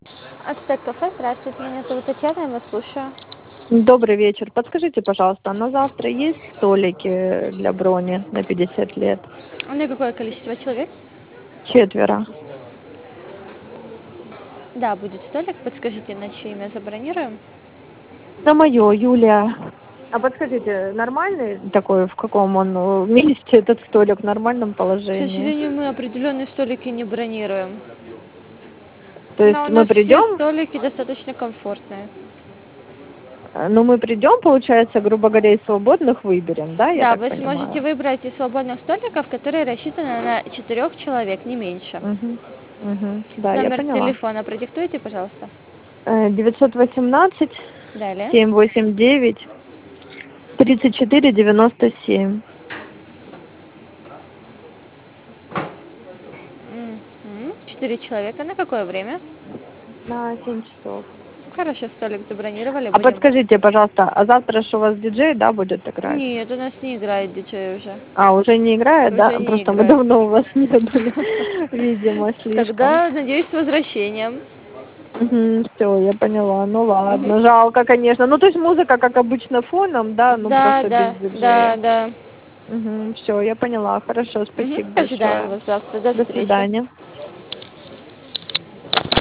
Ацтек кафе, здравствуйте, меня зовут Татьяна, я вас слушаю. Добрый вечер. Подскажите, пожалуйста, на завтра есть столики для брони на 50 лет? На какое количество человек? Четверо. Да, будет столик, подскажите, на чье имя забронируем? На мое, Юлия. А подскажите, нормальный такой, в каком он месте этот столик, в нормальном К положении? сожалению, мы определенные столики не бронируем. То Но есть у мы нас все придем, столики достаточно комфортные. ну мы придем, получается, грубо говоря, из свободных выберем, да, я Да, так вы сможете понимаю? выбрать из свободных столиков, которые рассчитаны на 4 человек, не меньше. Угу. Угу. Да, я Номер поняла. телефона продиктуйте, пожалуйста. 918 Далее. 789 3497. 4 человека. На какое время? На 7 часов. Хорошо, столик забронировали, А будем. подскажите, пожалуйста, а завтра ж у вас диджей, да, будет играть? Нет, у нас не играет диджей уже. А, уже не играет, да? Уже не Просто мы играет. давно у вас не были, видимо, слишком. Тогда надеюсь с возвращением. Все, я поняла. Ну Мгм. ладно, жалко, конечно. Ну, то есть музыка, как обычно, фоном, да, ну Да, просто без да, да, диджея. да. Все, я поняла. Хорошо, спасибо Ожидаем большое. вас завтра. До До встречи. свидания.